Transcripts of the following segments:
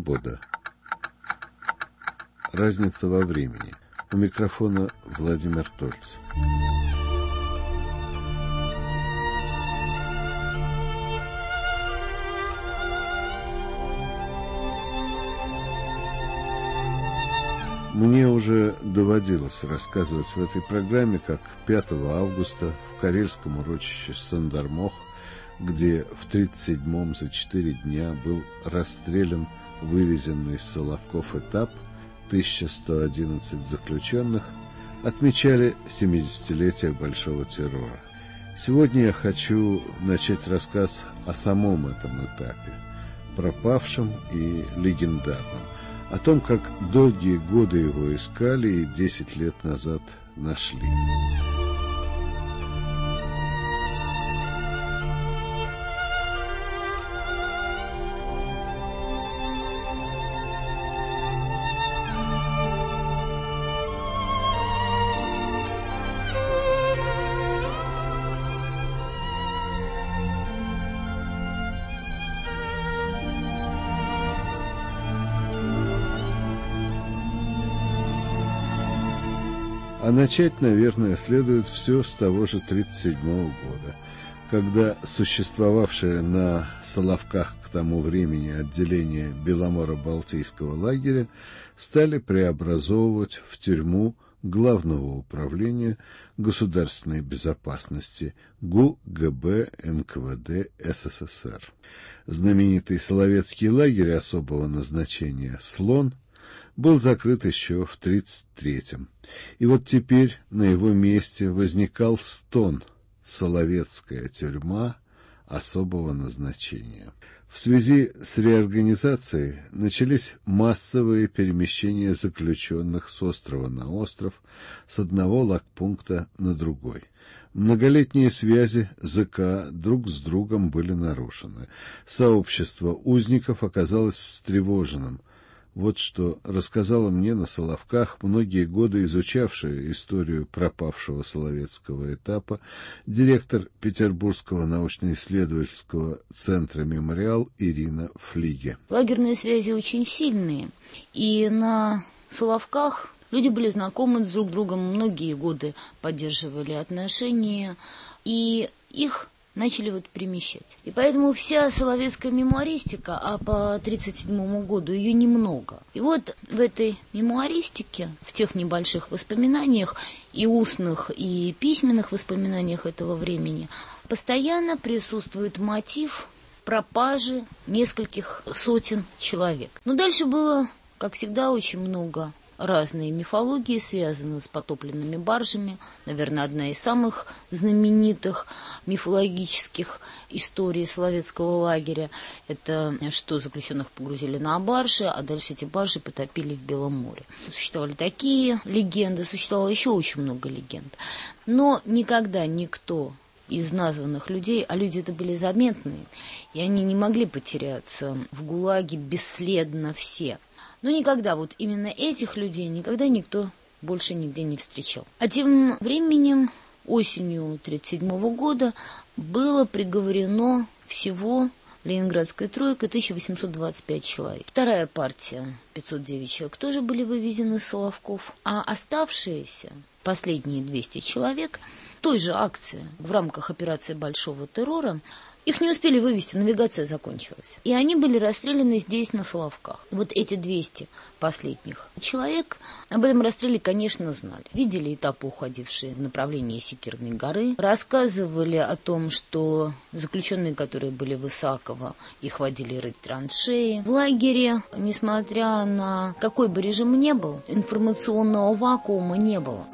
свобода. Разница во времени. У микрофона Владимир Тольц. Мне уже доводилось рассказывать в этой программе, как 5 августа в карельском урочище Сандармох, где в 37-м за 4 дня был расстрелян вывезенный из Соловков этап, 1111 заключенных, отмечали 70-летие Большого террора. Сегодня я хочу начать рассказ о самом этом этапе, пропавшем и легендарном, о том, как долгие годы его искали и 10 лет назад нашли. А начать, наверное, следует все с того же 1937 года, когда существовавшее на Соловках к тому времени отделение Беломоро-Балтийского лагеря стали преобразовывать в тюрьму Главного управления государственной безопасности ГУ-ГБ НКВД СССР. Знаменитый Соловецкий лагерь особого назначения «Слон» был закрыт еще в 1933-м. И вот теперь на его месте возникал Стон, Соловецкая тюрьма особого назначения. В связи с реорганизацией начались массовые перемещения заключенных с острова на остров, с одного лагпункта на другой. Многолетние связи ЗК друг с другом были нарушены. Сообщество узников оказалось встревоженным. Вот что рассказала мне на Соловках многие годы изучавшая историю пропавшего Соловецкого этапа директор Петербургского научно-исследовательского центра «Мемориал» Ирина Флиге. Лагерные связи очень сильные, и на Соловках люди были знакомы друг с другом, многие годы поддерживали отношения, и их начали перемещать. И поэтому вся соловецкая мемуаристика, а по 1937 году ее немного. И вот в этой мемуаристике, в тех небольших воспоминаниях, и устных, и письменных воспоминаниях этого времени, постоянно присутствует мотив пропажи нескольких сотен человек. Но дальше было, как всегда, очень много разные мифологии, связаны с потопленными баржами. Наверное, одна из самых знаменитых мифологических историй Соловецкого лагеря – это что заключенных погрузили на баржи, а дальше эти баржи потопили в Белом море. Существовали такие легенды, существовало еще очень много легенд. Но никогда никто из названных людей, а люди это были заметные, и они не могли потеряться в ГУЛАГе бесследно все. Но никогда вот именно этих людей никогда никто больше нигде не встречал. А тем временем осенью 1937 года было приговорено всего Ленинградской тройкой 1825 человек. Вторая партия, 509 человек, тоже были вывезены из Соловков. А оставшиеся, последние 200 человек, той же акции в рамках операции Большого террора, их не успели вывести, навигация закончилась. И они были расстреляны здесь, на Соловках. Вот эти 200 последних человек об этом расстреле, конечно, знали. Видели этапы, уходившие в направлении Секирной горы. Рассказывали о том, что заключенные, которые были в Исаково, их водили рыть траншеи. В лагере, несмотря на какой бы режим ни был, информационного вакуума не было.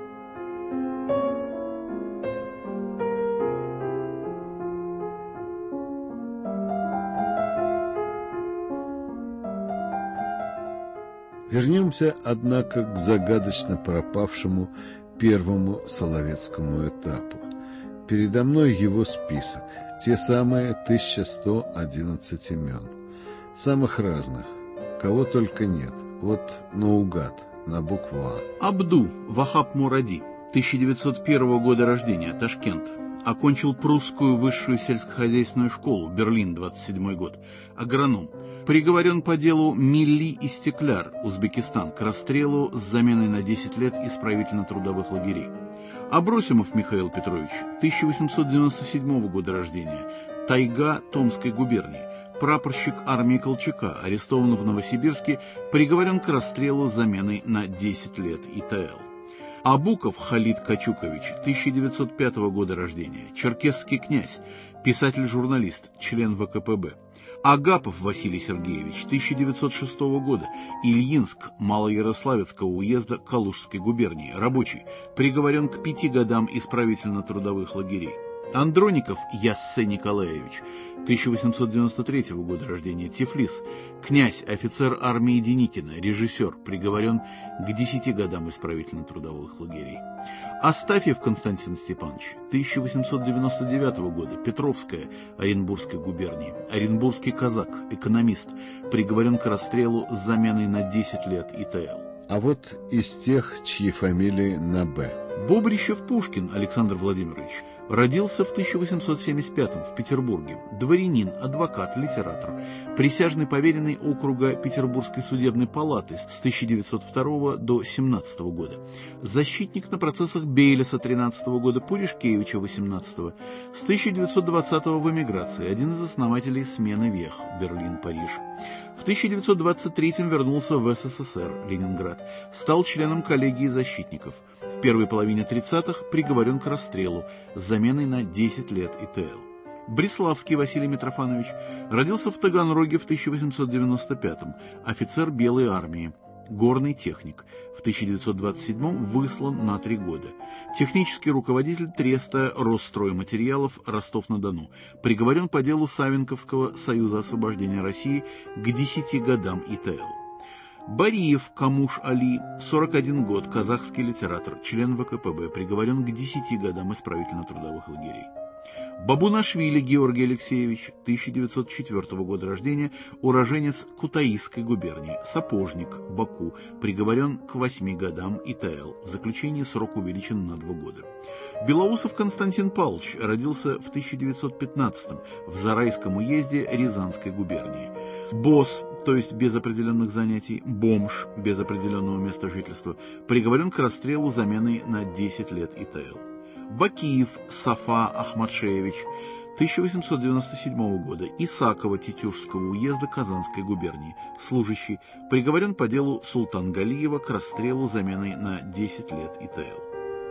Вернемся, однако, к загадочно пропавшему первому Соловецкому этапу. Передо мной его список, те самые 1111 имен, самых разных, кого только нет, вот наугад, на букву А. Абду Вахаб Муради, 1901 года рождения, Ташкент. Окончил прусскую высшую сельскохозяйственную школу, Берлин, 27 год. Агроном. Приговорен по делу Милли Истекляр, Узбекистан, к расстрелу с заменой на 10 лет исправительно-трудовых лагерей. Абросимов Михаил Петрович, 1897 года рождения, тайга Томской губернии, прапорщик армии Колчака, арестован в Новосибирске, приговорен к расстрелу с заменой на 10 лет ИТЛ. Абуков Халид Качукович, 1905 года рождения, черкесский князь, писатель-журналист, член ВКПБ. Агапов Василий Сергеевич, 1906 года, Ильинск, Малоярославецкого уезда Калужской губернии, рабочий, приговорен к 5 годам исправительно-трудовых лагерей. Андроников Яссе Николаевич, 1893 года рождения, Тифлис, князь, офицер армии Деникина, режиссер, приговорен к 10 годам исправительно-трудовых лагерей. Астафьев Константин Степанович, 1899 года, Петровская, Оренбургской губернии, оренбургский казак, экономист, приговорен к расстрелу с заменой на 10 лет ИТЛ. А вот из тех, чьи фамилии на «Б». Бобрищев Пушкин Александр Владимирович родился в 1875 в Петербурге. Дворянин, адвокат, литератор, присяжный поверенный округа Петербургской судебной палаты с 1902 до 17 года. Защитник на процессах Бейлеса 13 года, Пуришкевича 18, с 1920 в эмиграции, один из основателей смены вех Берлин-Париж. В 1923 вернулся в СССР, Ленинград, стал членом коллегии защитников. В первой половине 30-х приговорен к расстрелу с заменой на 10 лет ИТЛ. Бреславский Василий Митрофанович родился в Таганроге в 1895-м, офицер Белой армии, горный техник. В 1927-м выслан на 3 года. Технический руководитель треста Росстройматериалов Ростов-на-Дону. Приговорен по делу Савенковского Союза освобождения России к 10 годам ИТЛ. Бариев Камуш Али, 41 год, казахский литератор, член ВКПБ, приговорен к 10 годам исправительно-трудовых лагерей. Бабунашвили Георгий Алексеевич, 1904 года рождения, уроженец Кутаисской губернии, сапожник, Баку, приговорен к 8 годам ИТЛ, в заключении срок увеличен на 2 года. Белоусов Константин Павлович родился в 1915 в Зарайском уезде Рязанской губернии. Босс, то есть без определенных занятий, бомж, без определенного места жительства, приговорен к расстрелу заменой на 10 лет ИТЛ. Бакиев Сафа Ахмадшеевич, 1897 года, Исакова Тетюшского уезда Казанской губернии, служащий, приговорен по делу Султангалиева к расстрелу заменой на 10 лет ИТЛ.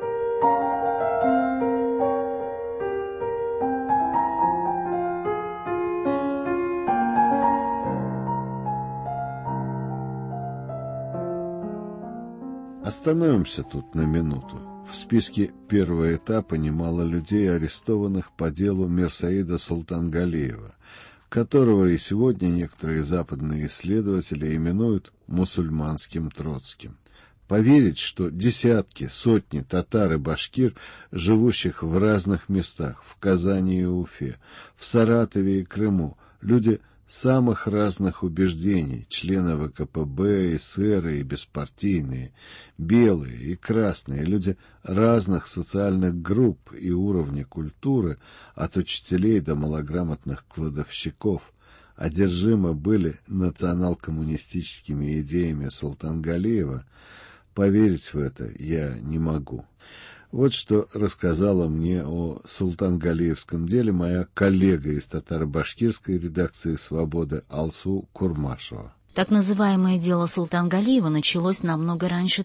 Остановимся тут на минуту. В списке первого этапа немало людей, арестованных по делу Мирсаида Султангалиева, которого и сегодня некоторые западные исследователи именуют мусульманским Троцким. Поверить, что десятки, сотни татар и башкир, живущих в разных местах, в Казани и Уфе, в Саратове и Крыму, люди самых разных убеждений, члены ВКПБ, эсеры и беспартийные, белые и красные, люди разных социальных групп и уровней культуры, от учителей до малограмотных кладовщиков, одержимы были национал-коммунистическими идеями Султангалиева, поверить в это я не могу. Вот что рассказала мне о Султангалиевском деле моя коллега из татаро-башкирской редакции «Свободы» Алсу Курмашева. Так называемое дело Султангалиева началось намного раньше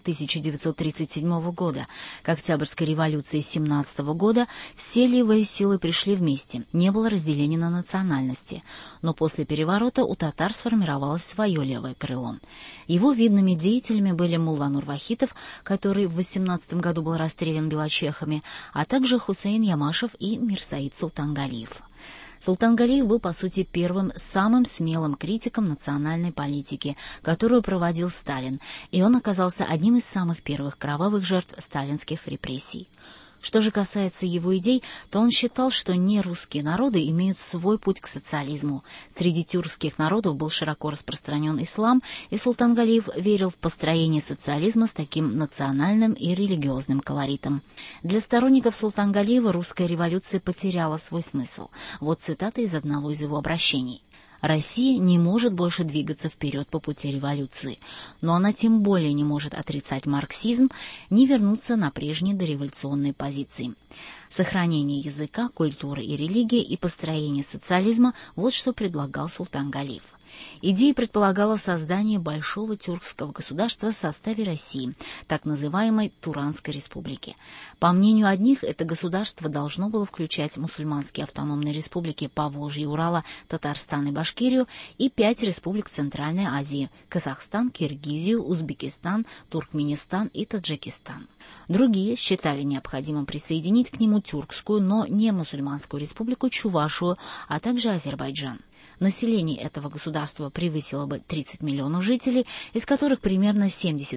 1937 года. К Октябрьской революции 1917 года все левые силы пришли вместе, не было разделения на национальности. Но после переворота у татар сформировалось свое левое крыло. Его видными деятелями были Мулла Нурвахитов, который в 18 году был расстрелян белочехами, а также Хусейн Ямашев и Мирсаид Султангалиев. Султангалиев был, по сути, первым самым смелым критиком национальной политики, которую проводил Сталин, и он оказался одним из самых первых кровавых жертв сталинских репрессий. Что же касается его идей, то он считал, что нерусские народы имеют свой путь к социализму. Среди тюркских народов был широко распространен ислам, и Султангалиев верил в построение социализма с таким национальным и религиозным колоритом. Для сторонников Султангалиева русская революция потеряла свой смысл. Вот цитата из одного из его обращений. Россия не может больше двигаться вперед по пути революции, но она тем более не может отрицать марксизм, не вернуться на прежние дореволюционные позиции. Сохранение языка, культуры и религии и построение социализма – вот что предлагал Султан Галиев. Идея предполагала создание большого тюркского государства в составе России, так называемой Туранской республики. По мнению одних, это государство должно было включать мусульманские автономные республики Поволжья, Урала, Татарстан и Башкирию и 5 республик Центральной Азии – Казахстан, Киргизию, Узбекистан, Туркменистан и Таджикистан. Другие считали необходимым присоединить к нему тюркскую, но не мусульманскую республику Чувашию, а также Азербайджан. Население этого государства превысило бы 30 миллионов жителей, из которых примерно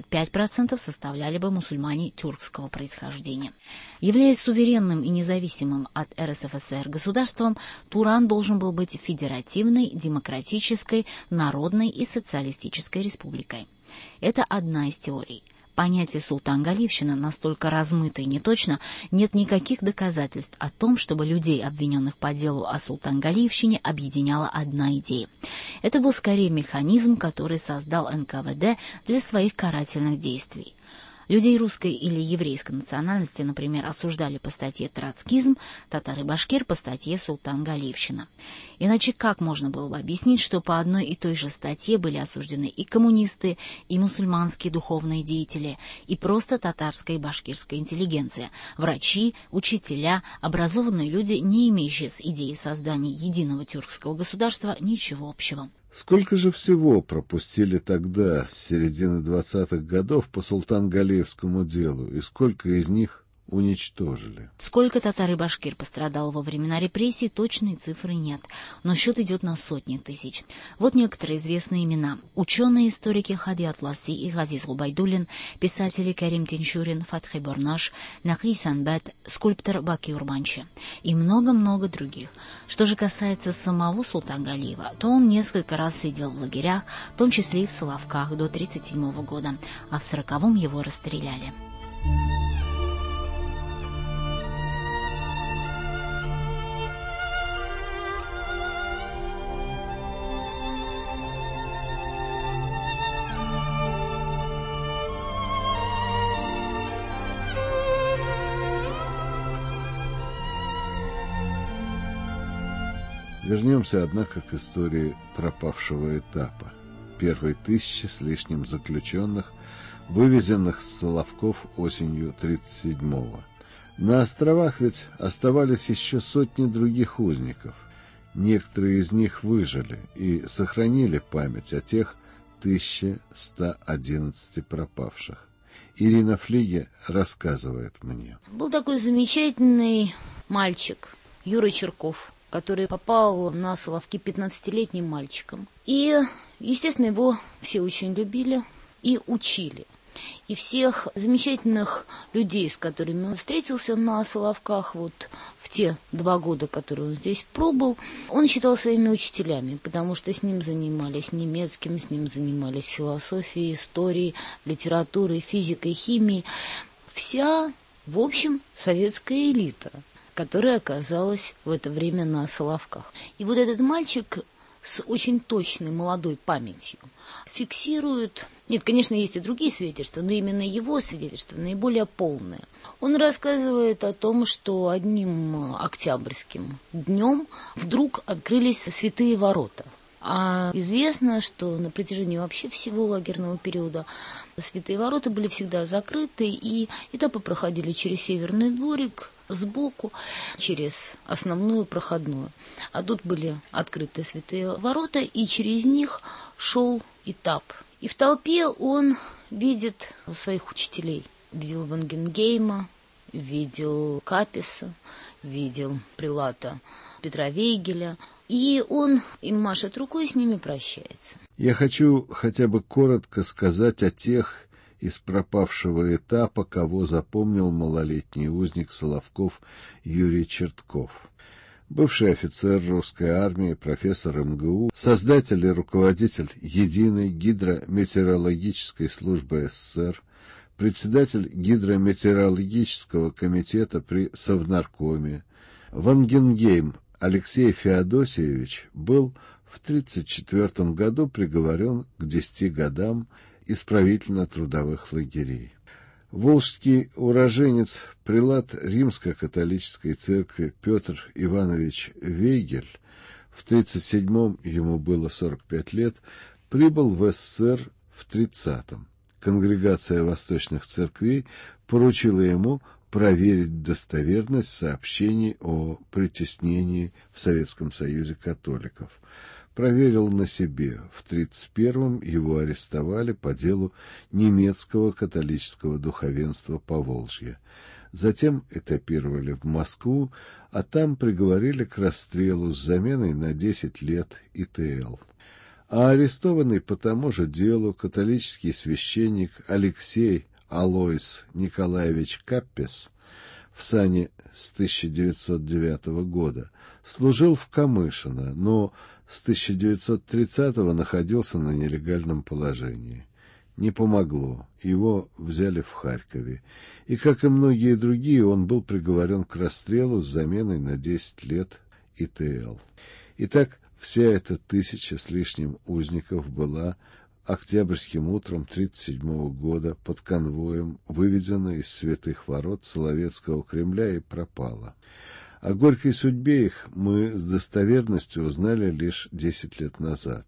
75% составляли бы мусульмане тюркского происхождения. Являясь суверенным и независимым от РСФСР государством, Туран должен был быть федеративной, демократической, народной и социалистической республикой. Это одна из теорий. Понятие султан-галиевщина настолько размыто и неточно, нет никаких доказательств о том, чтобы людей, обвиненных по делу о султан-галиевщине, объединяла одна идея. Это был скорее механизм, который создал НКВД для своих карательных действий. Людей русской или еврейской национальности, например, осуждали по статье «Троцкизм», татар и башкир по статье «Султан-галиевщина». Иначе как можно было бы объяснить, что по одной и той же статье были осуждены и коммунисты, и мусульманские духовные деятели, и просто татарская и башкирская интеллигенция, врачи, учителя, образованные люди, не имеющие с идеей создания единого тюркского государства ничего общего. Сколько же всего пропустили тогда, с середины 20-х годов, по султан-галиевскому делу, и сколько из них уничтожили? Сколько татар и башкир пострадало во времена репрессий, точной цифры нет, но счет идет на сотни тысяч. Вот некоторые известные имена. Ученые-историки Хади Атласи и Газиз Губайдуллин, писатели Карим Тинчурин, Фатхи Борнаш, Нахи Санбет, скульптор Баки Урманчи и много-много других. Что же касается самого Султана Галиева, то он несколько раз сидел в лагерях, в том числе и в Соловках до 1937 года, а в 1940-м его расстреляли. Вернемся, однако, к истории пропавшего этапа. Первые 1000 с лишним заключенных, вывезенных с Соловков осенью 1937-го. На островах ведь оставались еще сотни других узников. Некоторые из них выжили и сохранили память о тех 1111 пропавших. Ирина Флиге рассказывает мне. Был такой замечательный мальчик Юра Черков, который попал на Соловки 15-летним мальчиком. И, естественно, его все очень любили и учили. И всех замечательных людей, с которыми он встретился на Соловках, вот в те 2 года, которые он здесь пробыл, он считал своими учителями, потому что с ним занимались немецким, с ним занимались философией, историей, литературой, физикой, химией. Вся, в общем, советская элита, которая оказалась в это время на Соловках. И вот этот мальчик с очень точной молодой памятью фиксирует... Нет, конечно, есть и другие свидетельства, но именно его свидетельство наиболее полное. Он рассказывает о том, что одним октябрьским днем вдруг открылись святые ворота. А известно, что на протяжении вообще всего лагерного периода святые ворота были всегда закрыты, и этапы проходили через Северный дворик, сбоку, через основную проходную. А тут были открыты святые ворота, и через них шел этап. И в толпе он видит своих учителей. Видел Вангенгейма, видел Каписа, видел прилата Петра Вейгеля. И он им машет рукой, с ними прощается. Я хочу хотя бы коротко сказать о тех из пропавшего этапа, кого запомнил малолетний узник Соловков Юрий Чертков. Бывший офицер русской армии, профессор МГУ, создатель и руководитель Единой гидрометеорологической службы СССР, председатель гидрометеорологического комитета при Совнаркоме. Вангенгейм Алексей Феодосиевич был в 1934 году приговорен к 10 годам исправительно-трудовых лагерей. Волжский уроженец, прелат Римско-католической церкви Петр Иванович Вейгель, в 1937-м, ему было 45 лет, прибыл в СССР в 1930-м. Конгрегация восточных церквей поручила ему проверить достоверность сообщений о притеснении в Советском Союзе католиков. Проверил на себе. В 1931-м его арестовали по делу немецкого католического духовенства Поволжья. Затем этапировали в Москву, а там приговорили к расстрелу с заменой на 10 лет ИТЛ. А арестованный по тому же делу католический священник Алексей Алойс Николаевич Каппес в сане с 1909 года служил в Камышино, но с 1930-го находился на нелегальном положении. Не помогло, его взяли в Харькове, и, как и многие другие, он был приговорен к расстрелу с заменой на 10 лет ИТЛ. Итак, вся эта 1000 с лишним узников была октябрьским утром 1937 года под конвоем выведена из святых ворот Соловецкого Кремля и пропала. О горькой судьбе их мы с достоверностью узнали лишь 10 лет назад.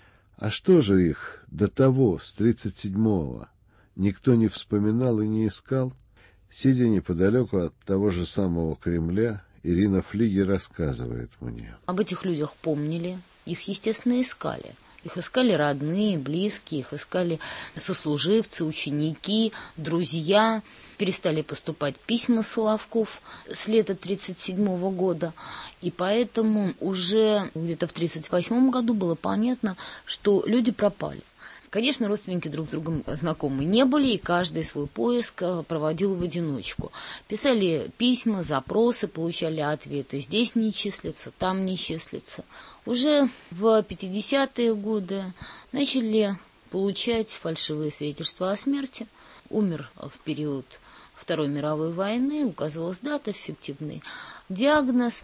А что же их до того, с 1937-го, никто не вспоминал и не искал? Сидя неподалеку от того же самого Кремля, Ирина Флиге рассказывает мне. Об этих людях помнили, их, естественно, искали. Их искали родные, близкие, их искали сослуживцы, ученики, друзья. Перестали поступать письма Соловков с лета 1937 года. И поэтому уже где-то в 1938 году было понятно, что люди пропали. Конечно, родственники друг с другом знакомы не были, и каждый свой поиск проводил в одиночку. Писали письма, запросы, получали ответы. Здесь не числится, там не числится. Уже в 50-е годы начали получать фальшивые свидетельства о смерти. Умер в период Второй мировой войны, указывалась дата, фиктивный диагноз.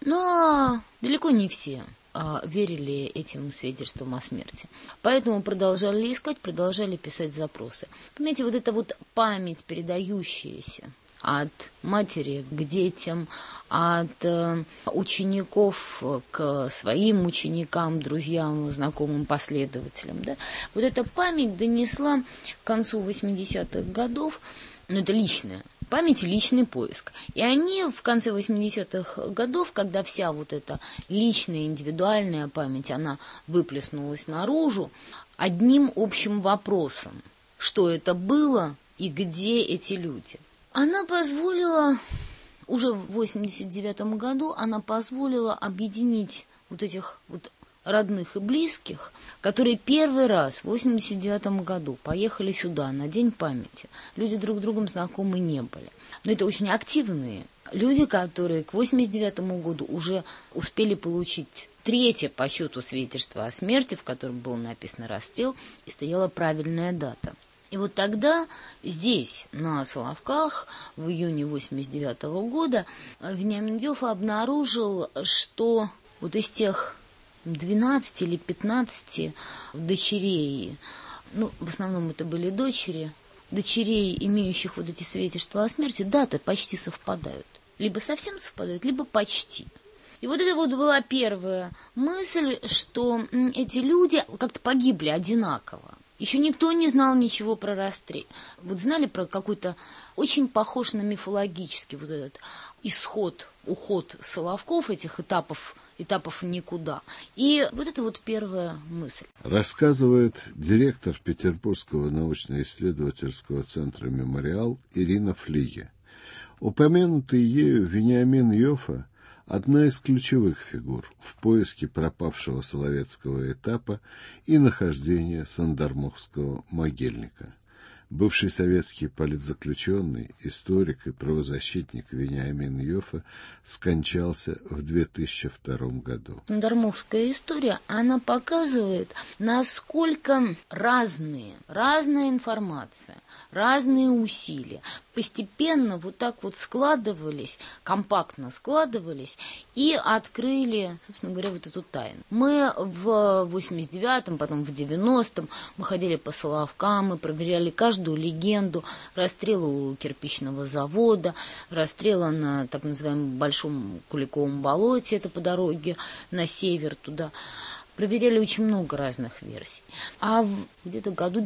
Но далеко не все верили этим свидетельствам о смерти. Поэтому продолжали искать, продолжали писать запросы. Понимаете, вот эта вот память, передающаяся от матери к детям, от учеников к своим ученикам, друзьям, знакомым, последователям. Да? Вот эта память донесла к концу 80-х годов, это личная память и личный поиск. И они в конце 80-х годов, когда вся вот эта личная, индивидуальная память, она выплеснулась наружу, одним общим вопросом, что это было и где эти люди. Она позволила, уже в 89 году, она позволила объединить вот этих вот родных и близких, которые первый раз в 89 году поехали сюда на День памяти. Люди друг с другом знакомы не были. Но это очень активные люди, которые к 89 году уже успели получить третье по счету свидетельство о смерти, в котором был написан расстрел, и стояла правильная дата. И вот тогда здесь, на Соловках, в июне 89 года, Вениамин Йоффе обнаружил, что вот из тех 12 или 15 дочерей, в основном это были дочерей, имеющих вот эти свидетельства о смерти, даты почти совпадают. Либо совсем совпадают, либо почти. И вот это вот была первая мысль, что эти люди как-то погибли одинаково. Еще никто не знал ничего про расстрел. Вот знали про какой-то очень похож на мифологический вот этот уход Соловков, этих этапов никуда. И вот это вот первая мысль. Рассказывает директор Петербургского научно-исследовательского центра «Мемориал» Ирина Флиге. Упомянутый ею Вениамин Йоффе – одна из ключевых фигур в поиске пропавшего соловецкого этапа и нахождения Сандармохского могильника. Бывший советский политзаключенный, историк и правозащитник Вениамин Йоффе скончался в 2002 году. Сандармохская история, она показывает, насколько разная информация, разные усилия постепенно вот так вот складывались, компактно складывались и открыли, собственно говоря, вот эту тайну. Мы в 89-м, потом в 90-м мы ходили по Соловкам, мы проверяли каждую легенду, расстрел у кирпичного завода, расстрела на так называемом Большом Куликовом болоте, это по дороге на север туда. Проверяли очень много разных версий. А где-то в году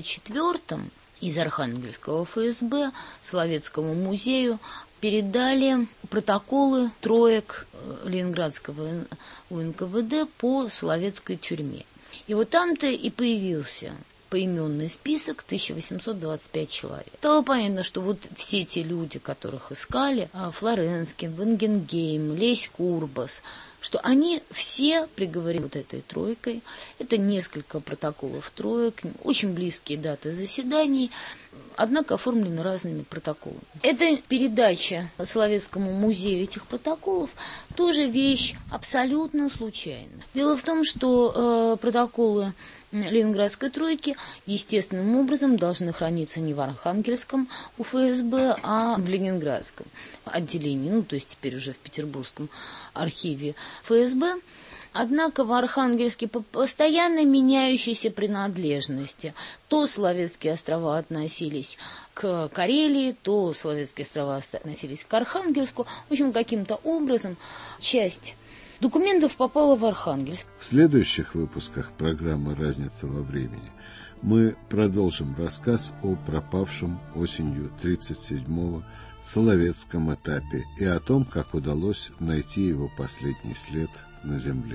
94-м из Архангельского ФСБ Соловецкому музею передали протоколы троек Ленинградского УНКВД по Соловецкой тюрьме. И вот там-то и появился поименный список 1825 человек. Стало понятно, что вот все те люди, которых искали, Флоренскин, Вангенгейм, Лесь Курбас, что они все приговорены вот этой тройкой. Это несколько протоколов троек, очень близкие даты заседаний, однако оформлены разными протоколами. Эта передача Соловецкому музею этих протоколов тоже вещь абсолютно случайная. Дело в том, что протоколы Ленинградской тройки естественным образом должны храниться не в Архангельском УФСБ, а в Ленинградском отделении, ну то есть теперь уже в Петербургском архиве ФСБ. Однако в Архангельске по постоянно меняющейся принадлежности то Соловецкие острова относились к Карелии, то Соловецкие острова относились к Архангельску. В общем, каким-то образом часть документов попала в Архангельск. В следующих выпусках программы «Разница во времени» мы продолжим рассказ о пропавшем осенью 1937-го Соловецком этапе и о том, как удалось найти его последний след на земле.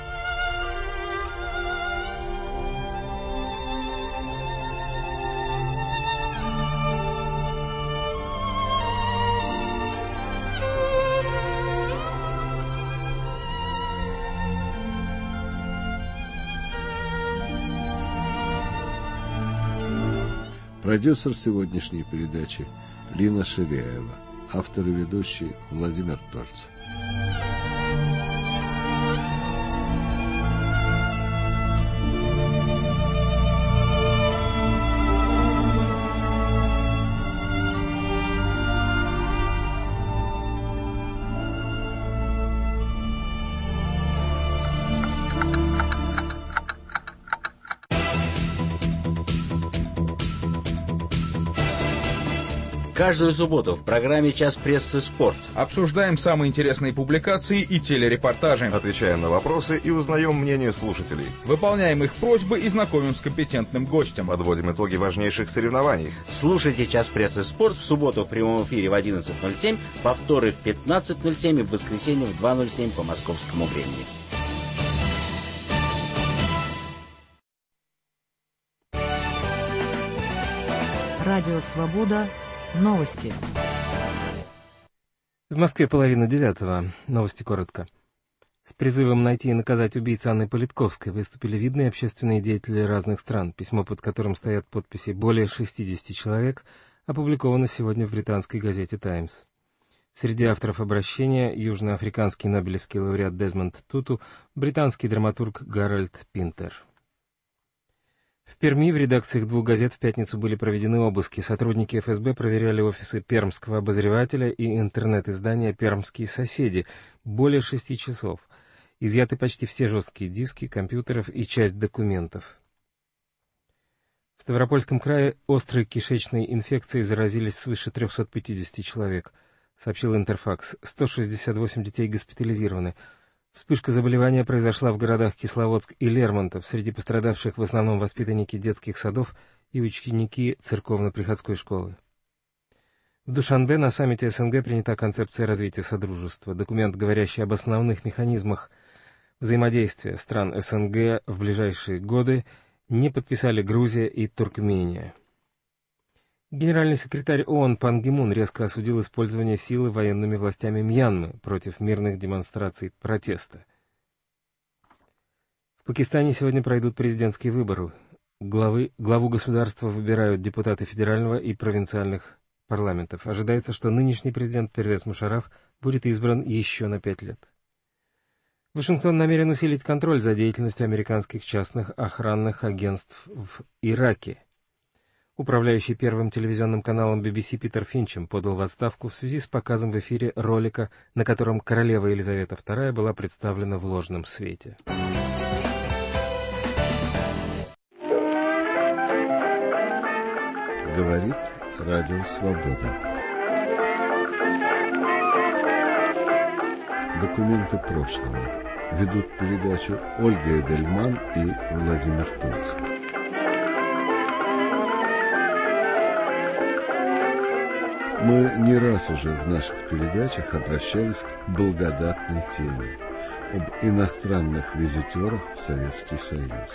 Продюсер сегодняшней передачи Лина Ширяева, автор и ведущий Владимир Торцев. Каждую субботу в программе «Час прессы. Спорт» обсуждаем самые интересные публикации и телерепортажи. Отвечаем на вопросы и узнаем мнение слушателей. Выполняем их просьбы и знакомим с компетентным гостем. Подводим итоги важнейших соревнований. Слушайте «Час прессы. Спорт» в субботу в прямом эфире в 11:07, повторы в 15:07 и в воскресенье в 2:07 по московскому времени. Радио «Свобода». Новости. В Москве 8:30. Новости коротко. С призывом найти и наказать убийц Анны Политковской выступили видные общественные деятели разных стран. Письмо, под которым стоят подписи более 60 человек, опубликовано сегодня в британской газете «Таймс». Среди авторов обращения южноафриканский нобелевский лауреат Дезмонд Туту, британский драматург Гарольд Пинтер. В Перми в редакциях двух газет в пятницу были проведены обыски. Сотрудники ФСБ проверяли офисы пермского обозревателя и интернет-издания «Пермские соседи» более 6 часов. Изъяты почти все жесткие диски, компьютеров и часть документов. В Ставропольском крае острой кишечной инфекцией заразились свыше 350 человек, сообщил Интерфакс. 168 детей госпитализированы. Вспышка заболевания произошла в городах Кисловодск и Лермонтов. Среди пострадавших в основном воспитанники детских садов и ученики церковно-приходской школы. В Душанбе на саммите СНГ принята концепция развития содружества, документ, говорящий об основных механизмах взаимодействия стран СНГ в ближайшие годы, не подписали Грузия и Туркмения. Генеральный секретарь ООН Пан Ги Мун резко осудил использование силы военными властями Мьянмы против мирных демонстраций протеста. В Пакистане сегодня пройдут президентские выборы. Главу государства выбирают депутаты федерального и провинциальных парламентов. Ожидается, что нынешний президент Первез Мушарраф будет избран еще на 5 лет. Вашингтон намерен усилить контроль за деятельностью американских частных охранных агентств в Ираке. Управляющий первым телевизионным каналом BBC Питер Финчем подал в отставку в связи с показом в эфире ролика, на котором королева Елизавета II была представлена в ложном свете. Говорит Радио Свобода. Документы прошлого. Ведут передачу Ольга Эдельман и Владимир Тульц. Мы не раз уже в наших передачах обращались к благодатной теме об иностранных визитерах в Советский Союз.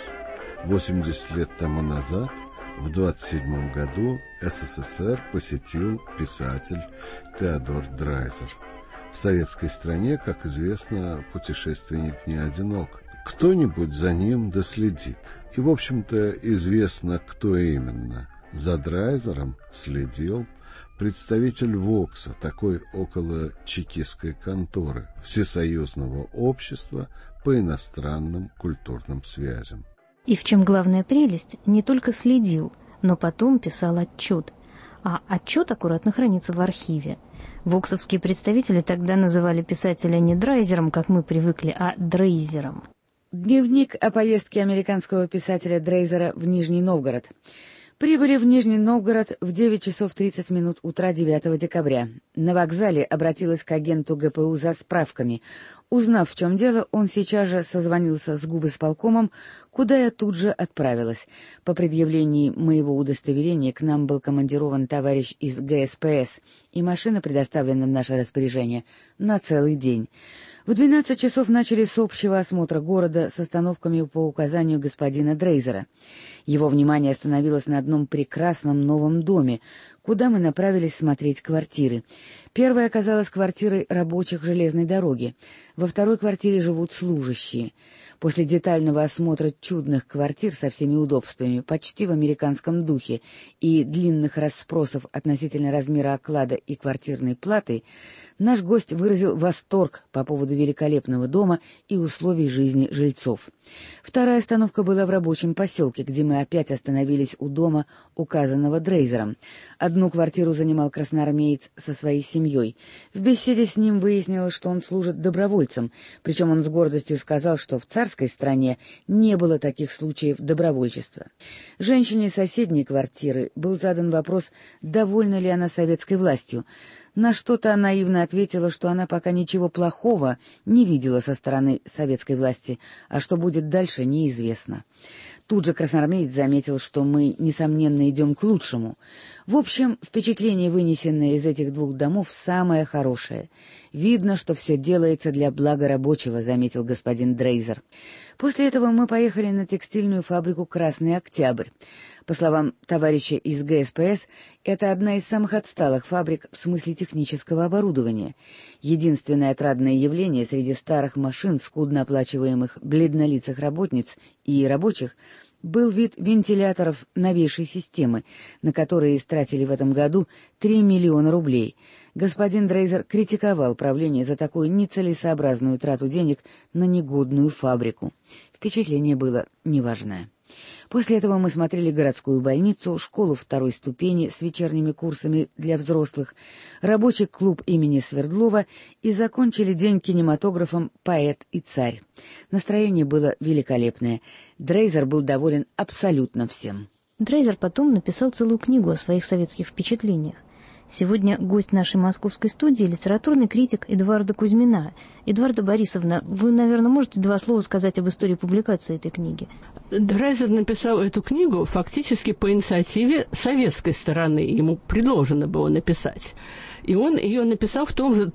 80 лет тому назад, в 1927 году, СССР посетил писатель Теодор Драйзер. В советской стране, как известно, путешественник не одинок. Кто-нибудь за ним доследит. И, в общем-то, известно, кто именно. За Драйзером следил представитель ВОКСа, такой около чекистской конторы, Всесоюзного общества по иностранным культурным связям. И в чем главная прелесть, не только следил, но потом писал отчет. А отчет аккуратно хранится в архиве. Воксовские представители тогда называли писателя не Драйзером, как мы привыкли, а Дрейзером. Дневник о поездке американского писателя Дрейзера в Нижний Новгород. Прибыли в Нижний Новгород в 9 часов 30 минут утра 9 декабря. На вокзале обратилась к агенту ГПУ за справками. Узнав, в чем дело, он сейчас же созвонился с губисполкомом, куда я тут же отправилась. По предъявлении моего удостоверения к нам был командирован товарищ из ГСПС, и машина предоставлена в наше распоряжение на целый день. В 12 часов начали с общего осмотра города с остановками по указанию господина Дрейзера. Его внимание остановилось на одном прекрасном новом доме, куда мы направились смотреть квартиры. Первая оказалась квартирой рабочих железной дороги. Во второй квартире живут служащие. После детального осмотра чудных квартир со всеми удобствами, почти в американском духе, и длинных расспросов относительно размера оклада и квартирной платы, наш гость выразил восторг по поводу великолепного дома и условий жизни жильцов. Вторая остановка была в рабочем поселке, где мы опять остановились у дома, указанного Дрейзером. Одну квартиру занимал красноармеец со своей семьей. В беседе с ним выяснилось, что он служит добровольцем, причем он с гордостью сказал, что в царской стране не было таких случаев добровольчества. Женщине соседней квартиры был задан вопрос, довольна ли она советской властью, на что та наивно ответила, что она пока ничего плохого не видела со стороны советской власти, а что будет дальше, неизвестно. Тут же красноармеец заметил, что мы, несомненно, идем к лучшему. В общем, впечатление, вынесенное из этих двух домов, самое хорошее. Видно, что все делается для блага рабочего, заметил господин Дрейзер. После этого мы поехали на текстильную фабрику «Красный Октябрь». По словам товарища из ГСПС, это одна из самых отсталых фабрик в смысле технического оборудования. Единственное отрадное явление среди старых машин, скудно оплачиваемых бледнолицых работниц и рабочих, был вид вентиляторов новейшей системы, на которые истратили в этом году 3 миллиона рублей. Господин Дрейзер критиковал правление за такую нецелесообразную трату денег на негодную фабрику. Впечатление было неважное. После этого мы смотрели городскую больницу, школу второй ступени с вечерними курсами для взрослых, рабочий клуб имени Свердлова и закончили день кинематографом «Поэт и царь». Настроение было великолепное. Дрейзер был доволен абсолютно всем. Дрейзер потом написал целую книгу о своих советских впечатлениях. Сегодня гость нашей московской студии — литературный критик Эдуарда Кузьмина. Эдуарда Борисовна, вы, наверное, можете 2 слова сказать об истории публикации этой книги? Дрейзер написал эту книгу фактически по инициативе советской стороны. Ему предложено было написать. И он ее написал в том же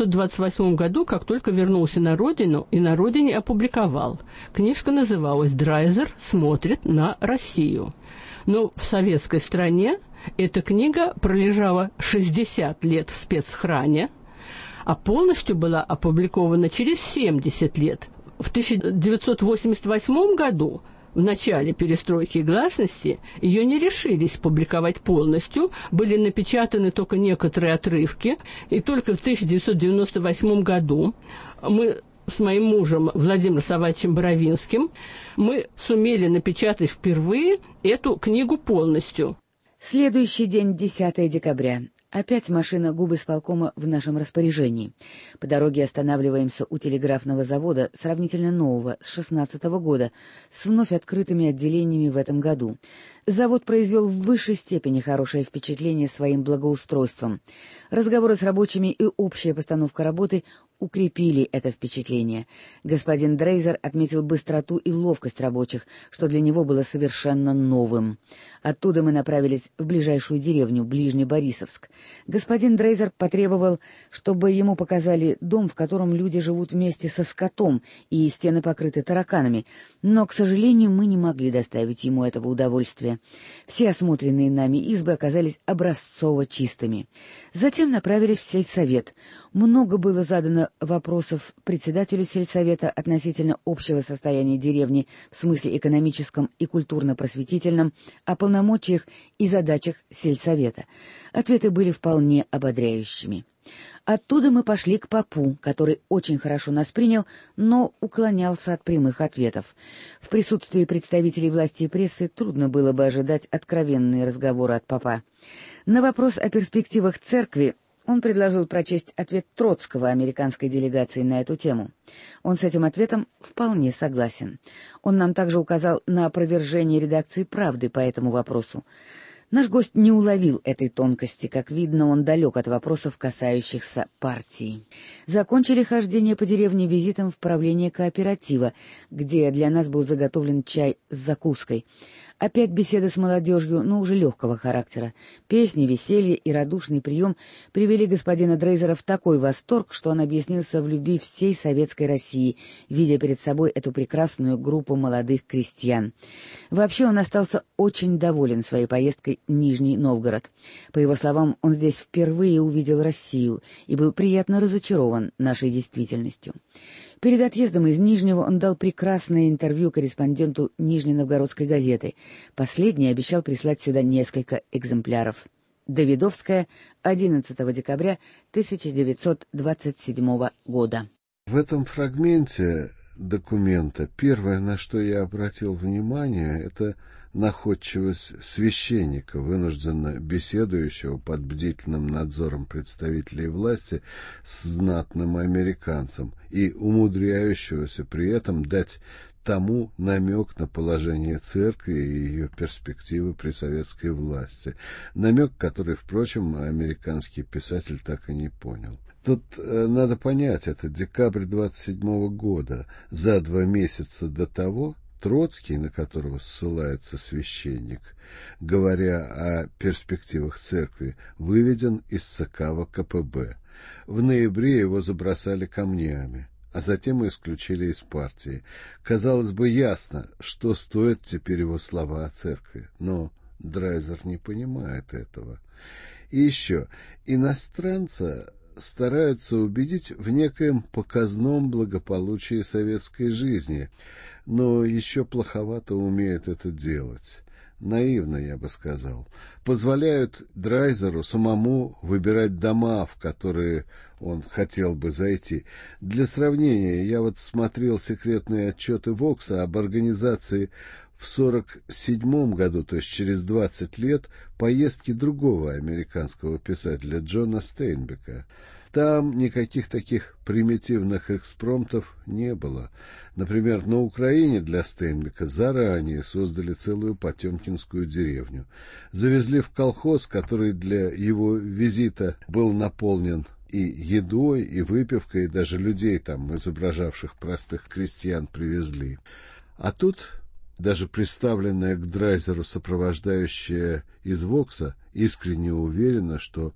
1928 году, как только вернулся на родину, и на родине опубликовал. Книжка называлась «Дрейзер смотрит на Россию». Но в советской стране эта книга пролежала 60 лет в спецхране, а полностью была опубликована через 70 лет. В 1988 году в начале перестройки и гласности, ее не решились публиковать полностью, были напечатаны только некоторые отрывки, и только в 1998 году мы с моим мужем Владимиром Саватовичем Боровинским мы сумели напечатать впервые эту книгу полностью. Следующий день, 10 декабря. Опять машина губисполкома в нашем распоряжении. По дороге останавливаемся у телеграфного завода, сравнительно нового, с 16-го года, с вновь открытыми отделениями в этом году. Завод произвел в высшей степени хорошее впечатление своим благоустройством. Разговоры с рабочими и общая постановка работы укрепили это впечатление. Господин Дрейзер отметил быстроту и ловкость рабочих, что для него было совершенно новым. Оттуда мы направились в ближайшую деревню, Ближнеборисовск. Господин Дрейзер потребовал, чтобы ему показали дом, в котором люди живут вместе со скотом, и стены покрыты тараканами, но, к сожалению, мы не могли доставить ему этого удовольствия. Все осмотренные нами избы оказались образцово чистыми. Затем направились в сельсовет. Много было задано вопросов председателю сельсовета относительно общего состояния деревни в смысле экономическом и культурно-просветительном, о полномочиях и задачах сельсовета. Ответы были вполне ободряющими. Оттуда мы пошли к попу, который очень хорошо нас принял, но уклонялся от прямых ответов. В присутствии представителей власти и прессы трудно было бы ожидать откровенные разговоры от попа. На вопрос о перспективах церкви он предложил прочесть ответ Троцкого американской делегации на эту тему. Он с этим ответом вполне согласен. Он нам также указал на опровержение редакции «Правды» по этому вопросу. Наш гость не уловил этой тонкости, как видно, он далек от вопросов, касающихся партии. Закончили хождение по деревне визитом в правление кооператива, где для нас был заготовлен чай с закуской. Опять беседы с молодежью, но уже легкого характера. Песни, веселье и радушный прием привели господина Дрейзера в такой восторг, что он объяснился в любви всей советской России, видя перед собой эту прекрасную группу молодых крестьян. Вообще он остался очень доволен своей поездкой в Нижний Новгород. По его словам, он здесь впервые увидел Россию и был приятно разочарован нашей действительностью. Перед отъездом из Нижнего он дал прекрасное интервью корреспонденту Нижненовгородской газеты. Последний обещал прислать сюда несколько экземпляров. Давидовская, 11 декабря 1927 года. В этом фрагменте документа первое, на что я обратил внимание, это находчивость священника, вынужденно беседующего под бдительным надзором представителей власти с знатным американцем и умудряющегося при этом дать тому намек на положение церкви и ее перспективы при советской власти. Намек, который, впрочем, американский писатель так и не понял. Тут надо понять, это декабрь 27 года, за 2 месяца до того, Троцкий, на которого ссылается священник, говоря о перспективах церкви, выведен из ЦК ВКПБ. В ноябре его забросали камнями, а затем исключили из партии. Казалось бы, ясно, что стоят теперь его слова о церкви, но Дрейзер не понимает этого. И еще, иностранца стараются убедить в некоем показном благополучии советской жизни, но еще плоховато умеют это делать. Наивно, я бы сказал. Позволяют Дрейзеру самому выбирать дома, в которые он хотел бы зайти. Для сравнения, я вот смотрел секретные отчеты Вокса об организации в 1947 году, то есть через 20 лет, поездки другого американского писателя Джона Стейнбека. Там никаких таких примитивных экспромтов не было. Например, на Украине для Стейнбека заранее создали целую потемкинскую деревню. Завезли в колхоз, который для его визита был наполнен и едой, и выпивкой, и даже людей там, изображавших простых крестьян, привезли. А тут даже представленная к Дрейзеру сопровождающая из Вокса искренне уверена, что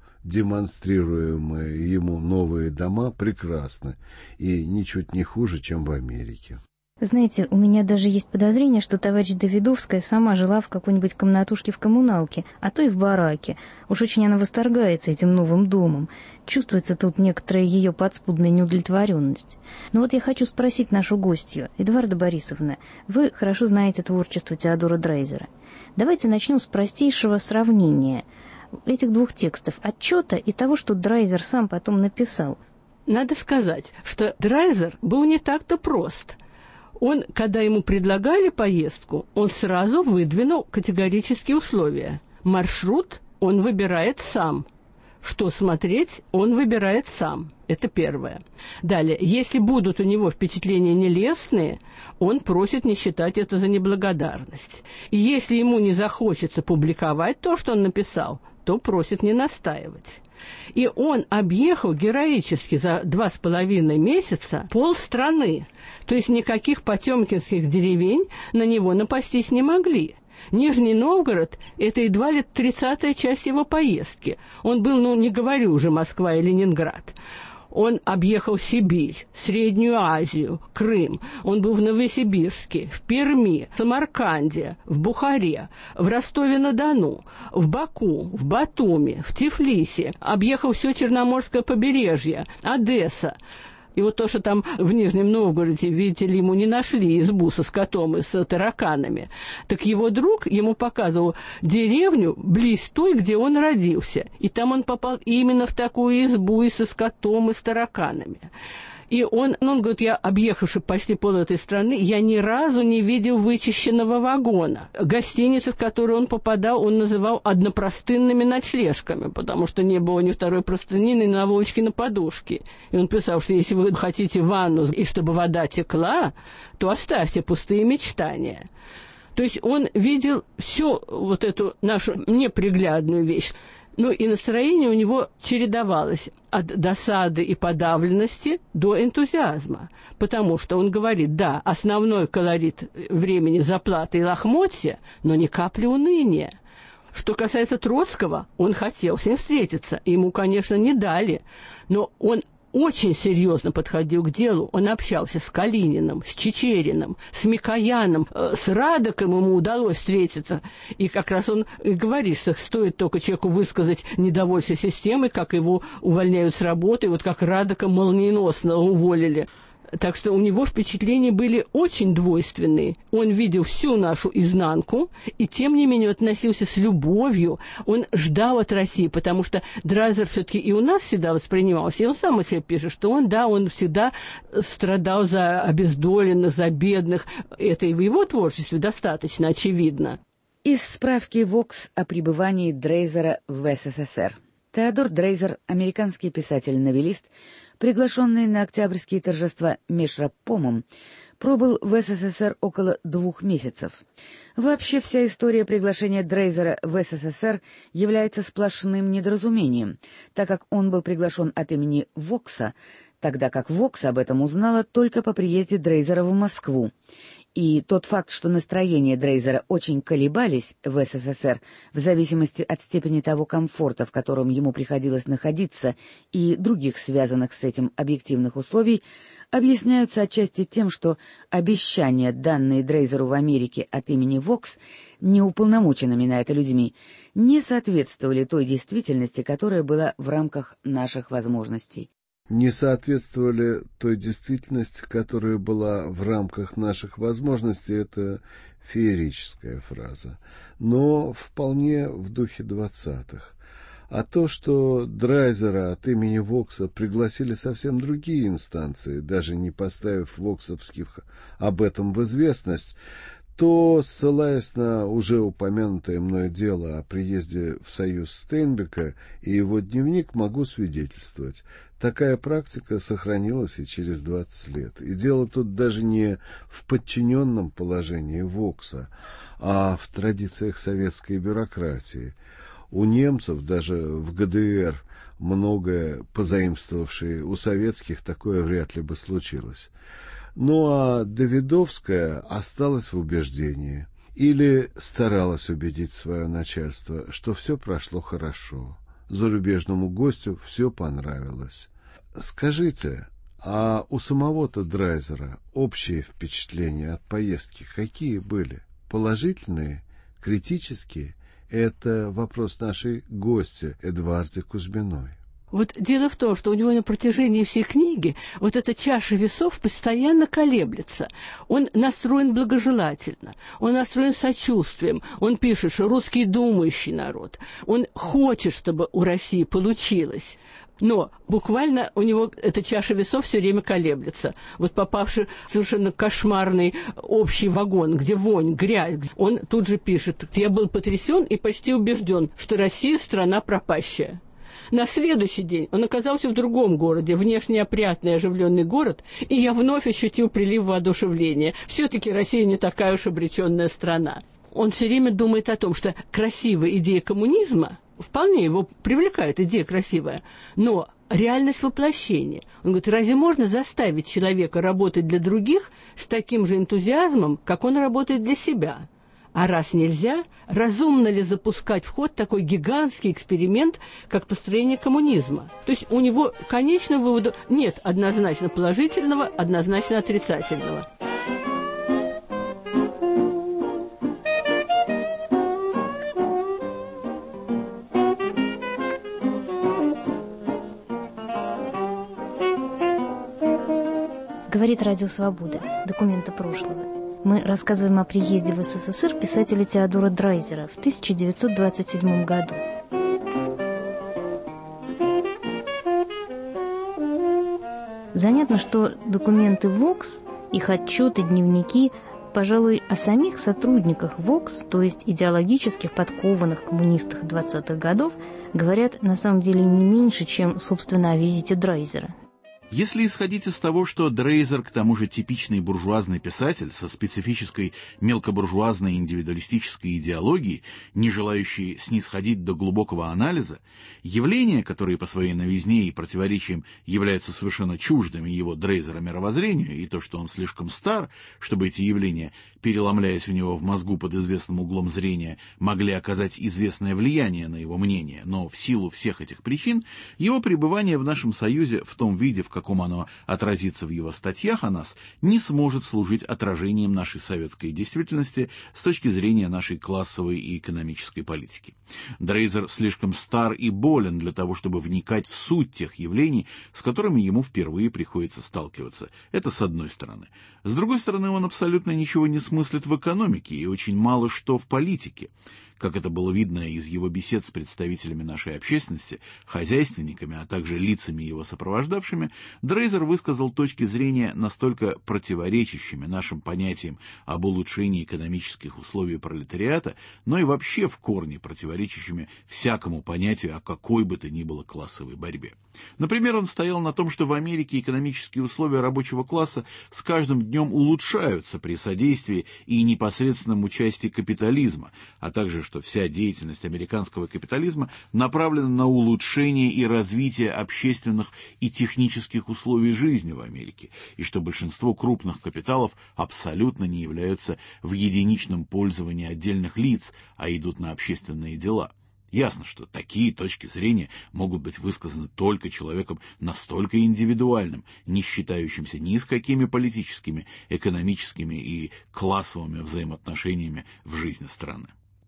демонстрируемые ему новые дома прекрасны и ничуть не хуже, чем в Америке. Знаете, у меня даже есть подозрение, что товарищ Давидовская сама жила в какой-нибудь комнатушке в коммуналке, а то и в бараке. Уж очень она восторгается этим новым домом. Чувствуется тут некоторая ее подспудная неудовлетворенность. Но вот я хочу спросить нашу гостью, Эдуарда Борисовна, вы хорошо знаете творчество Теодора Дрейзера. Давайте начнем с простейшего сравнения этих двух текстов, отчета и того, что Дрейзер сам потом написал. Надо сказать, что Дрейзер был не так-то прост. Он, когда ему предлагали поездку, он сразу выдвинул категорические условия. Маршрут он выбирает сам. Что смотреть, он выбирает сам. Это первое. Далее, если будут у него впечатления нелестные, он просит не считать это за неблагодарность. И если ему не захочется публиковать то, что он написал, то просит не настаивать. И он объехал героически за 2,5 месяца полстраны. То есть никаких потемкинских деревень на него напастись не могли. Нижний Новгород – это едва ли 30-я часть его поездки. Он был, не говорю уже, Москва и Ленинград. Он объехал Сибирь, Среднюю Азию, Крым. Он был в Новосибирске, в Перми, в Самарканде, в Бухаре, в Ростове-на-Дону, в Баку, в Батуми, в Тифлисе. Объехал все Черноморское побережье, Одесса. И вот то, что там в Нижнем Новгороде, видите ли, ему не нашли избу со скотом и с тараканами, так его друг ему показывал деревню близ той, где он родился. И там он попал именно в такую избу и со скотом, и с тараканами. И он говорит, я, объехавши почти пол этой страны, я ни разу не видел вычищенного вагона. Гостиницы, в которые он попадал, он называл однопростынными ночлежками, потому что не было ни второй простыни, ни наволочки на подушке. И он писал, что если вы хотите ванну, и чтобы вода текла, то оставьте пустые мечтания. То есть он видел всю вот эту нашу неприглядную вещь. И настроение у него чередовалось от досады и подавленности до энтузиазма. Потому что он говорит, да, основной колорит времени заплаты и лохмотья, но ни капли уныния. Что касается Троцкого, он хотел с ним встретиться. Ему, конечно, не дали, но он очень серьезно подходил к делу. Он общался с Калининым, с Чичериным, с Микояном, с Радоком ему удалось встретиться. И как раз он говорит, что стоит только человеку высказать недовольство системой, как его увольняют с работы, вот как Радока молниеносно уволили. Так что у него впечатления были очень двойственные. Он видел всю нашу изнанку, и тем не менее относился с любовью. Он ждал от России, потому что Дрейзер все-таки и у нас всегда воспринимался. И он сам о себе пишет, что он всегда страдал за обездоленных, за бедных. Это и в его творчестве достаточно очевидно. Из справки «Вокс» о пребывании Дрейзера в СССР. Теодор Дрейзер, американский писатель-новеллист, приглашенный на октябрьские торжества Мешраппомом, пробыл в СССР около 2 месяцев. Вообще вся история приглашения Дрейзера в СССР является сплошным недоразумением, так как он был приглашен от имени «Вокса», тогда как «Вокс» об этом узнала только по приезде Дрейзера в Москву. И тот факт, что настроения Дрейзера очень колебались в СССР в зависимости от степени того комфорта, в котором ему приходилось находиться, и других связанных с этим объективных условий, объясняются отчасти тем, что обещания, данные Дрейзеру в Америке от имени «Вокс», неуполномоченными на это людьми, не соответствовали той действительности, которая была в рамках наших возможностей. Не соответствовали той действительности, которая была в рамках наших возможностей, это феерическая фраза, но вполне в духе 20-х. А то, что Дрейзера от имени Вокса пригласили совсем другие инстанции, даже не поставив воксовских об этом в известность, то, ссылаясь на уже упомянутое мной дело о приезде в Союз Стейнбека и его дневник, могу свидетельствовать. Такая практика сохранилась и через 20 лет. И дело тут даже не в подчиненном положении Вокса, а в традициях советской бюрократии. У немцев, даже в ГДР, многое позаимствовавшие у советских, такое вряд ли бы случилось. Ну а Давидовская осталась в убеждении или старалась убедить свое начальство, что все прошло хорошо. Зарубежному гостю все понравилось. Скажите, А у самого-то Драйзера общие впечатления от поездки какие были? Положительные? Критические? Это вопрос нашей гости Эдварде Кузьминой. Вот дело в том, что у него на протяжении всей книги вот эта чаша весов постоянно колеблется. Он настроен благожелательно, он настроен сочувствием, он пишет, что русский думающий народ, он хочет, чтобы у России получилось. Но буквально у него эта чаша весов все время колеблется. Вот попавший в совершенно кошмарный общий вагон, где вонь, грязь, он тут же пишет: «Я был потрясен и почти убежден, что Россия – страна пропащая». На следующий день он оказался в другом городе, внешне опрятный, оживленный город, и я вновь ощутил прилив воодушевления. Все-таки Россия не такая уж обреченная страна. Он все время думает о том, что красивая идея коммунизма, вполне его привлекает идея красивая, но реальность воплощения. Он говорит, разве можно заставить человека работать для других с таким же энтузиазмом, как он работает для себя? А раз нельзя, разумно ли запускать в ход такой гигантский эксперимент, как построение коммунизма? То есть у него конечного вывода нет однозначно положительного, однозначно отрицательного. Говорит Радио Свобода. Документы прошлого. Мы рассказываем о приезде в СССР писателя Теодора Драйзера в 1927 году. Занятно, что документы ВОКС, их отчеты, дневники, пожалуй, о самих сотрудниках ВОКС, то есть идеологических подкованных коммунистах 20-х годов, говорят на самом деле не меньше, чем, собственно, о визите Драйзера. Если исходить из того, что Драйзер, к тому же типичный буржуазный писатель со специфической мелкобуржуазной индивидуалистической идеологией, не желающий снисходить до глубокого анализа, явления, которые по своей новизне и противоречиям являются совершенно чуждыми его Драйзера мировоззрению, и то, что он слишком стар, чтобы эти явления, переломляясь у него в мозгу под известным углом зрения, могли оказать известное влияние на его мнение, но в силу всех этих причин его пребывание в нашем Союзе в том виде, в каком оно отразится в его статьях о нас, не сможет служить отражением нашей советской действительности с точки зрения нашей классовой и экономической политики. Драйзер слишком стар и болен для того, чтобы вникать в суть тех явлений, с которыми ему впервые приходится сталкиваться. Это с одной стороны. С другой стороны, он абсолютно ничего не смыслит в экономике и очень мало что в политике. Как это было видно из его бесед с представителями нашей общественности, хозяйственниками, а также лицами его сопровождавшими, Драйзер высказал точки зрения настолько противоречащими нашим понятиям об улучшении экономических условий пролетариата, но и вообще в корне противоречащими всякому понятию о какой бы то ни было классовой борьбе. Например, он стоял на том, что в Америке экономические условия рабочего класса с каждым днем улучшаются при содействии и непосредственном участии капитализма, а также что вся деятельность американского капитализма направлена на улучшение и развитие общественных и технических условий жизни в Америке, и что большинство крупных капиталов абсолютно не являются в единичном пользовании отдельных лиц, а идут на общественные дела. Ясно, что такие точки зрения могут быть высказаны только человеком настолько индивидуальным, не считающимся ни с какими политическими, экономическими и классовыми взаимоотношениями в жизни страны.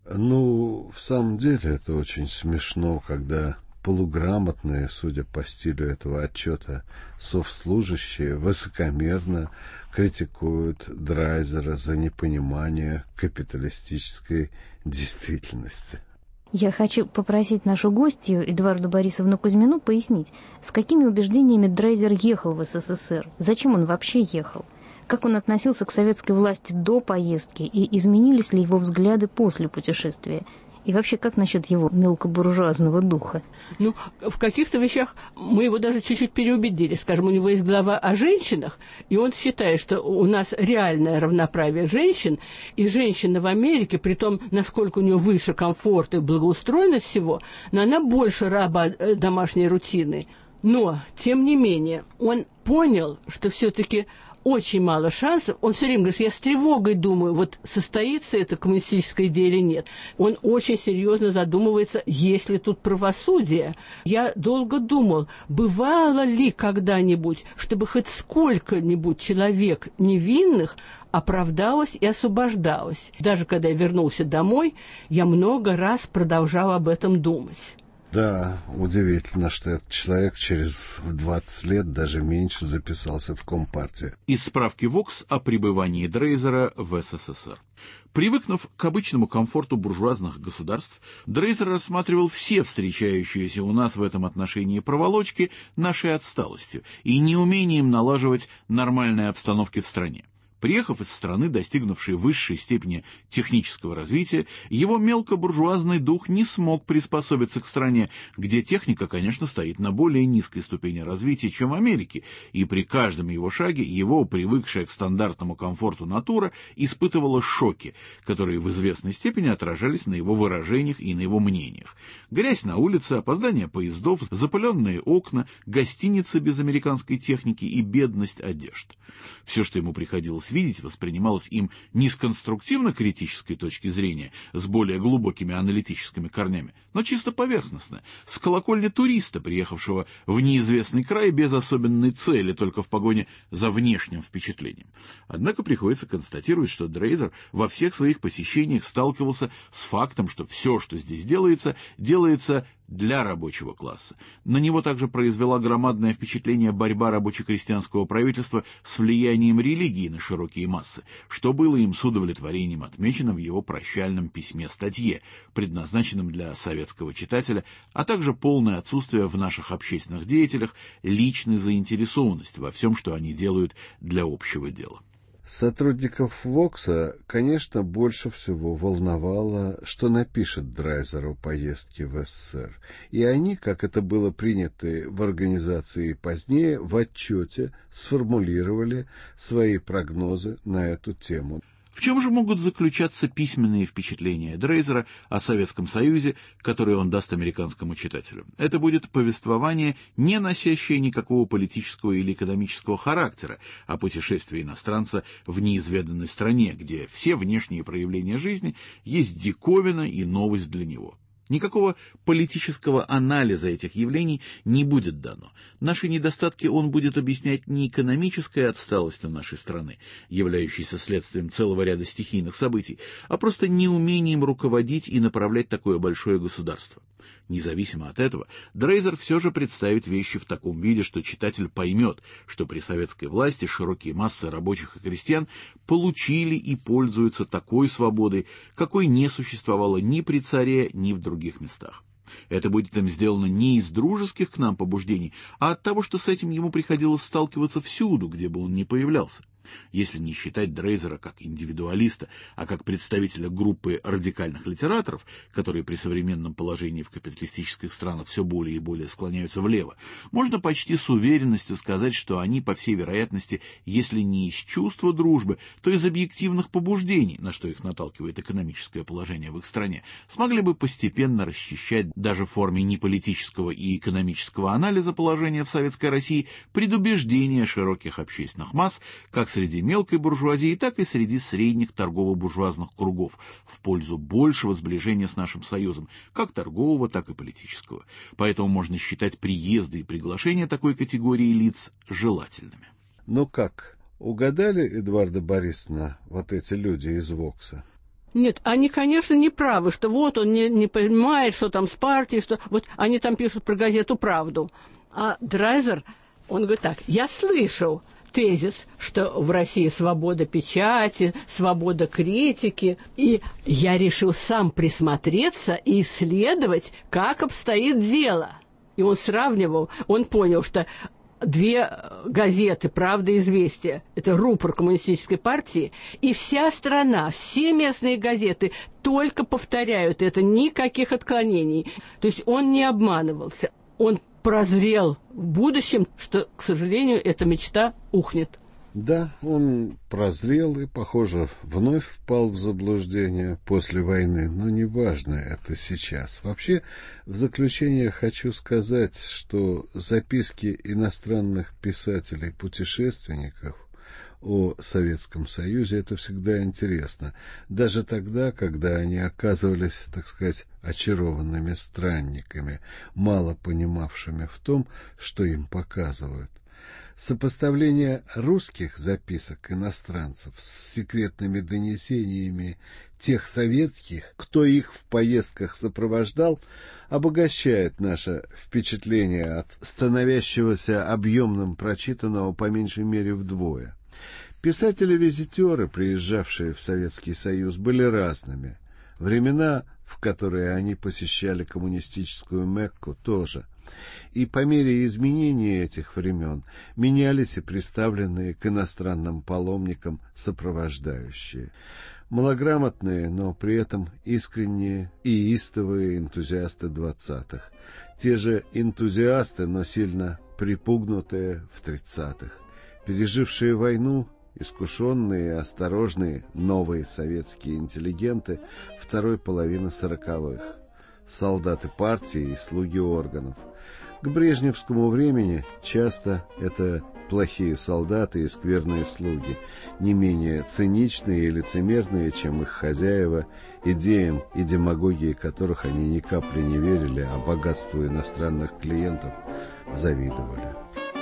Ну, в самом деле, это очень смешно, когда полуграмотные, судя по стилю этого отчета, совслужащие высокомерно критикуют Драйзера за непонимание капиталистической действительности. Я хочу попросить нашу гостью, Эдуарду Борисовну Кузьмину, пояснить, с какими убеждениями Драйзер ехал в СССР, зачем он вообще ехал, как он относился к советской власти до поездки и изменились ли его взгляды после путешествия. И вообще, как насчет его мелкобуржуазного духа? Ну, в каких-то вещах мы его даже чуть-чуть переубедили. Скажем, у него есть глава о женщинах, и он считает, что у нас реальное равноправие женщин, и женщина в Америке, при том, насколько у нее выше комфорт и благоустроенность всего, но она больше раба домашней рутины. Но, тем не менее, он понял, что все-таки очень мало шансов. Он все время говорит, я с тревогой думаю, вот состоится эта коммунистическая идея или нет. Он очень серьезно задумывается, есть ли тут правосудие. Я долго думал, бывало ли когда-нибудь, чтобы хоть сколько-нибудь человек невинных оправдалось и освобождалось. Даже когда я вернулся домой, я много раз продолжал об этом думать. Да, удивительно, что этот человек через 20 лет, даже меньше, записался в Компартию. Из справки ВОКС о пребывании Дрейзера в СССР. Привыкнув к обычному комфорту буржуазных государств, Дрейзер рассматривал все встречающиеся у нас в этом отношении проволочки нашей отсталостью и неумением налаживать нормальные обстановки в стране. Приехав из страны, достигнувшей высшей степени технического развития, его мелкобуржуазный дух не смог приспособиться к стране, где техника, конечно, стоит на более низкой ступени развития, чем в Америке, и при каждом его шаге его, привыкшая к стандартному комфорту натура, испытывала шоки, которые в известной степени отражались на его выражениях и на его мнениях. Грязь на улице, опоздание поездов, запыленные окна, гостиницы без американской техники и бедность одежд. Все, что ему приходилось видеть, воспринималось им не с конструктивно-критической точки зрения, с более глубокими аналитическими корнями, но чисто поверхностно, с колокольни туриста, приехавшего в неизвестный край без особенной цели, только в погоне за внешним впечатлением. Однако приходится констатировать, что Дрейзер во всех своих посещениях сталкивался с фактом, что все, что здесь делается, делается для рабочего класса. На него также произвела громадное впечатление борьба рабоче-крестьянского правительства с влиянием религии на широкие массы, что было им с удовлетворением отмечено в его прощальном письме-статье, предназначенном для советского читателя, а также полное отсутствие в наших общественных деятелях личной заинтересованности во всем, что они делают для общего дела. Сотрудников ВОКСа, конечно, больше всего волновало, что напишет Дрейзер о поездке в СССР. И они, как это было принято в организации позднее, в отчете сформулировали свои прогнозы на эту тему. В чем же могут заключаться письменные впечатления Дрейзера о Советском Союзе, которые он даст американскому читателю? Это будет повествование, не носящее никакого политического или экономического характера, о путешествии иностранца в неизведанной стране, где все внешние проявления жизни есть диковина и новость для него. Никакого политического анализа этих явлений не будет дано. Наши недостатки он будет объяснять не экономической отсталостью нашей страны, являющейся следствием целого ряда стихийных событий, а просто неумением руководить и направлять такое большое государство. Независимо от этого, Дрейзер все же представит вещи в таком виде, что читатель поймет, что при советской власти широкие массы рабочих и крестьян получили и пользуются такой свободой, какой не существовало ни при царе, ни в других местах. Это будет им сделано не из дружеских к нам побуждений, а от того, что с этим ему приходилось сталкиваться всюду, где бы он ни появлялся. Если не считать Дрейзера как индивидуалиста, а как представителя группы радикальных литераторов, которые при современном положении в капиталистических странах все более и более склоняются влево, можно почти с уверенностью сказать, что они, по всей вероятности, если не из чувства дружбы, то из объективных побуждений, на что их наталкивает экономическое положение в их стране, смогли бы постепенно расчищать даже в форме неполитического и экономического анализа положения в Советской России предубеждения широких общественных масс, как среди мелкой буржуазии, так и среди средних торгово-буржуазных кругов в пользу большего сближения с нашим союзом, как торгового, так и политического. Поэтому можно считать приезды и приглашения такой категории лиц желательными. Ну как, угадали, Эдуарда Борисовна, вот эти люди из ВОКСа? Нет, они, конечно, не правы, что вот он не понимает, что там с партией, что вот они там пишут про газету «Правду». А Дрейзер, он говорит так: я слышал тезис, что в России свобода печати, свобода критики, и я решил сам присмотреться и исследовать, как обстоит дело. И он сравнивал, он понял, что две газеты «Правда» и «Известия» — это рупор коммунистической партии, и вся страна, все местные газеты только повторяют это, никаких отклонений. То есть он не обманывался, он прозрел в будущем, что, к сожалению, эта мечта ухнет. Да, он прозрел и, похоже, вновь впал в заблуждение после войны, но неважно это сейчас. Вообще, в заключение хочу сказать, что записки иностранных писателей-путешественников о Советском Союзе, это всегда интересно, даже тогда, когда они оказывались, так сказать, очарованными странниками, мало понимавшими в том, что им показывают. Сопоставление русских записок иностранцев с секретными донесениями тех советских, кто их в поездках сопровождал, обогащает наше впечатление от становящегося объемным прочитанного по меньшей мере вдвое. Писатели-визитеры, приезжавшие в Советский Союз, были разными. Времена, в которые они посещали коммунистическую Мекку, тоже. И по мере изменения этих времен менялись и представленные к иностранным паломникам сопровождающие. Малограмотные, но при этом искренние и истовые энтузиасты 20-х. Те же энтузиасты, но сильно припугнутые в 30-х. Пережившие войну, искушенные и осторожные новые советские интеллигенты второй половины 40-х. Солдаты партии и слуги органов. К брежневскому времени часто это плохие солдаты и скверные слуги, не менее циничные и лицемерные, чем их хозяева, идеям и демагогии которых они ни капли не верили, а богатству иностранных клиентов завидовали.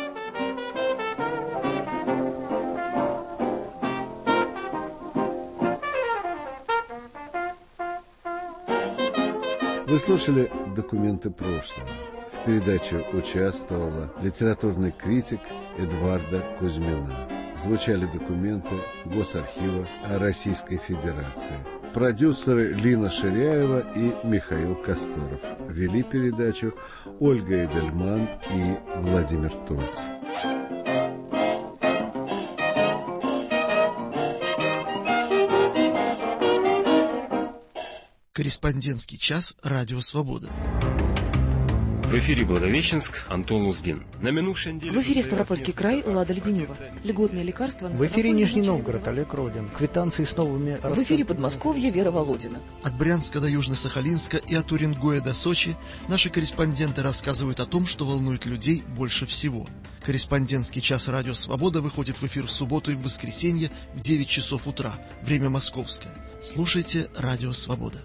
Вы слушали «Документы прошлого». В передаче участвовала литературный критик Эдварда Кузьмина. Звучали документы Госархива Российской Федерации. Продюсеры Лина Ширяева и Михаил Касторов. Вели передачу Ольга Эдельман и Владимир Тольц. Корреспондентский час «Радио Свобода». В эфире Благовещенск, Антон Луздин. На минувшей неделе... В эфире Ставропольский край, Лада Леденева. Льготные лекарства... В эфире Нижний Новгород, Олег Родин. Квитанции с новыми... В эфире Подмосковье, Вера Володина. От Брянска до Южно-Сахалинска и от Уренгоя до Сочи наши корреспонденты рассказывают о том, что волнует людей больше всего. Корреспондентский час «Радио Свобода» выходит в эфир в субботу и в воскресенье в 9 часов утра. Время московское. Слушайте «Радио Свобода».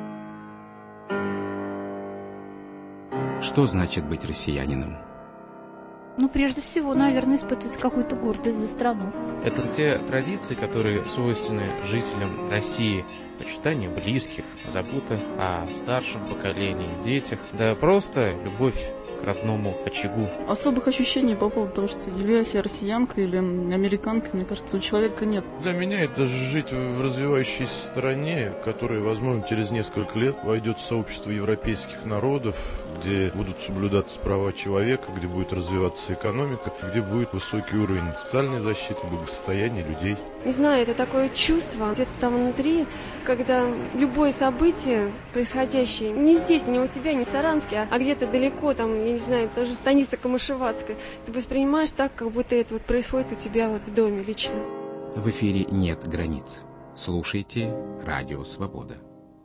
Что значит быть россиянином? Прежде всего, наверное, испытывать какую-то гордость за страну. Это те традиции, которые свойственны жителям России. Почитание близких, забота о старшем поколении, детях, да просто любовь к родному очагу. Особых ощущений по поводу того, что являюсь я россиянкой или американкой, мне кажется, у человека нет. Для меня это жить в развивающейся стране, которая, возможно, через несколько лет войдет в сообщество европейских народов, где будут соблюдаться права человека, где будет развиваться экономика, где будет высокий уровень социальной защиты, благосостояния людей. Не знаю, это такое чувство где-то там внутри, когда любое событие, происходящее не здесь, не у тебя, не в Саранске, а где-то далеко, там, я не знаю, тоже станица Камышеватская, ты воспринимаешь так, как будто это происходит у тебя в доме лично. В эфире нет границ. Слушайте «Радио Свобода».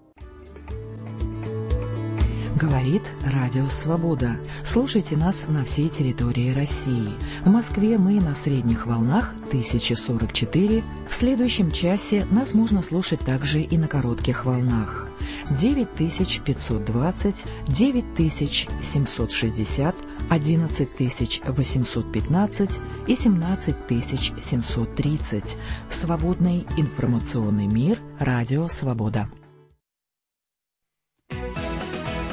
Говорит Радио Свобода. Слушайте нас на всей территории России. В Москве мы на средних волнах 1044. В следующем часе нас можно слушать также и на коротких волнах. 9520, 9760, 11815 и 17730. Свободный информационный мир. Радио Свобода.